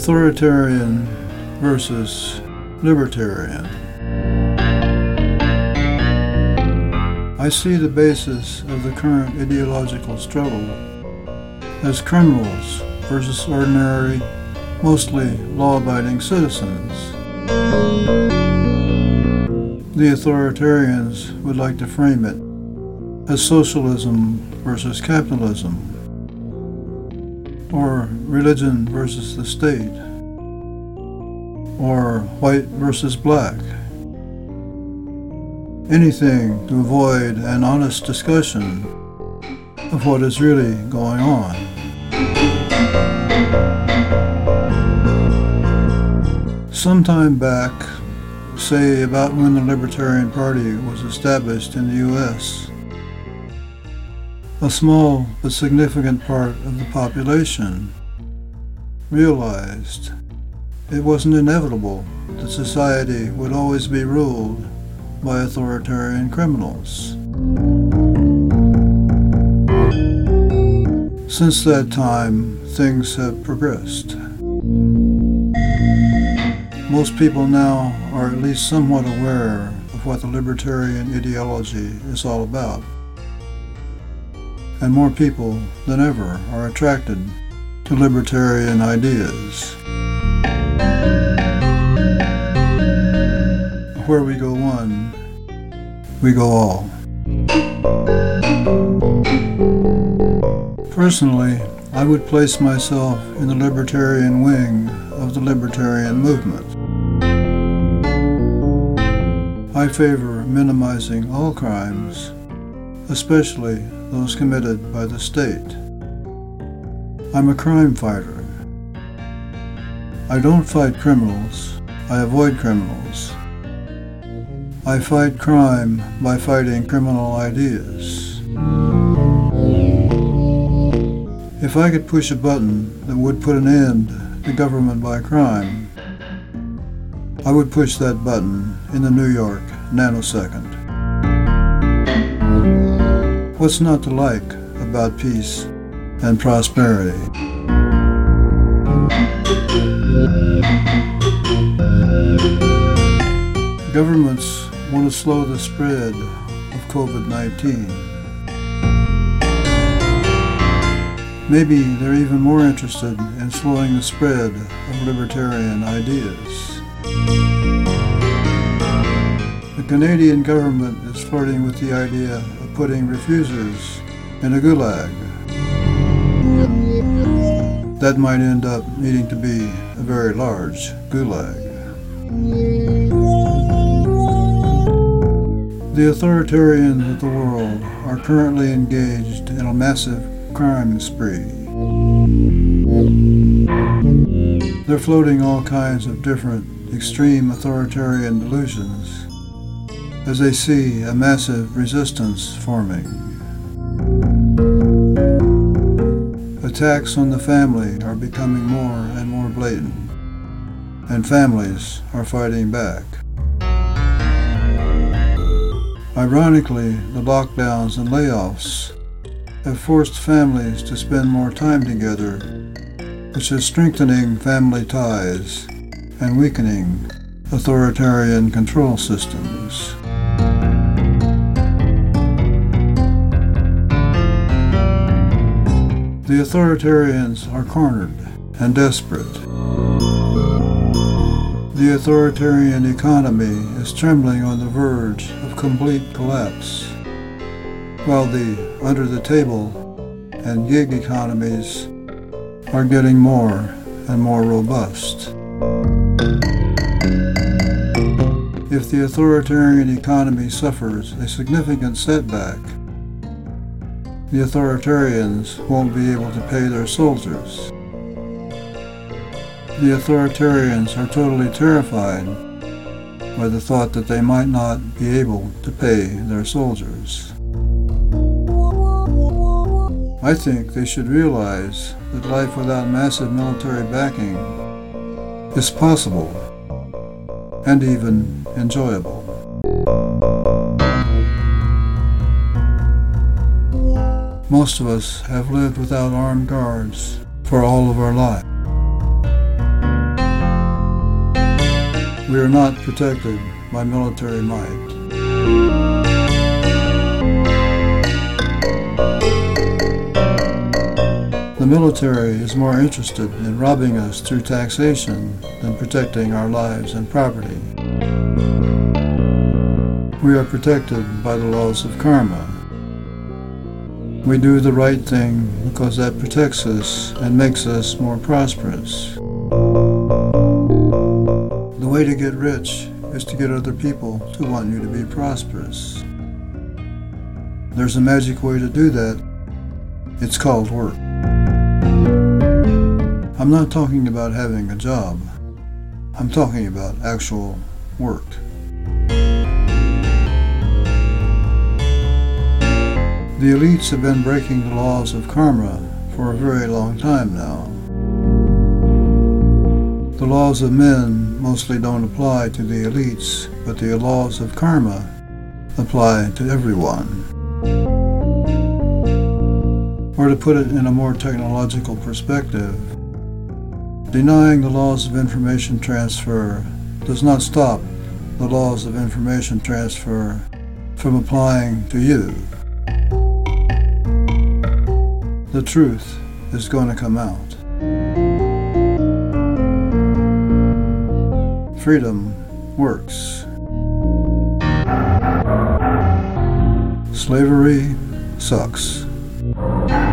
Authoritarian versus libertarian. I see the basis of the current ideological struggle as criminals versus ordinary, mostly law-abiding citizens. The authoritarians would like to frame it as socialism versus capitalism, or religion versus the state, or white versus black. Anything to avoid an honest discussion of what is really going on. Sometime back, say about when the Libertarian Party was established in the U.S., a small but significant part of the population realized it wasn't inevitable that society would always be ruled by authoritarian criminals. Since that time, things have progressed. Most people now are at least somewhat aware of what the libertarian ideology is all about. And more people than ever are attracted to libertarian ideas. Where we go one, we go all. Personally, I would place myself in the libertarian wing of the libertarian movement. I favor minimizing all crimes, especially those committed by the state. I'm a crime fighter. I don't fight criminals, I avoid criminals. I fight crime by fighting criminal ideas. If I could push a button that would put an end to government by crime, I would push that button in the New York nanosecond. What's not to like about peace and prosperity? Governments want to slow the spread of COVID-19. Maybe they're even more interested in slowing the spread of libertarian ideas. The Canadian government is flirting with the idea of putting refusers in a gulag. That might end up needing to be a very large gulag. The authoritarians of the world are currently engaged in a massive crime spree. They're floating all kinds of different extreme authoritarian delusions as they see a massive resistance forming. Attacks on the family are becoming more and more blatant, and families are fighting back. Ironically, the lockdowns and layoffs have forced families to spend more time together, which is strengthening family ties and weakening authoritarian control systems. The authoritarians are cornered and desperate. The authoritarian economy is trembling on the verge of complete collapse, while the under-the-table and gig economies are getting more and more robust. If the authoritarian economy suffers a significant setback, the authoritarians won't be able to pay their soldiers. The authoritarians are totally terrified by the thought that they might not be able to pay their soldiers. I think they should realize that life without massive military backing is possible and even enjoyable. Most of us have lived without armed guards for all of our life. We are not protected by military might. The military is more interested in robbing us through taxation than protecting our lives and property. We are protected by the laws of karma. We do the right thing because that protects us and makes us more prosperous. The way to get rich is to get other people to want you to be prosperous. There's a magic way to do that. It's called work. I'm not talking about having a job. I'm talking about actual work. The elites have been breaking the laws of karma for a very long time now. The laws of men mostly don't apply to the elites, but the laws of karma apply to everyone. Or to put it in a more technological perspective, denying the laws of information transfer does not stop the laws of information transfer from applying to you. The truth is going to come out. Freedom works. Slavery sucks.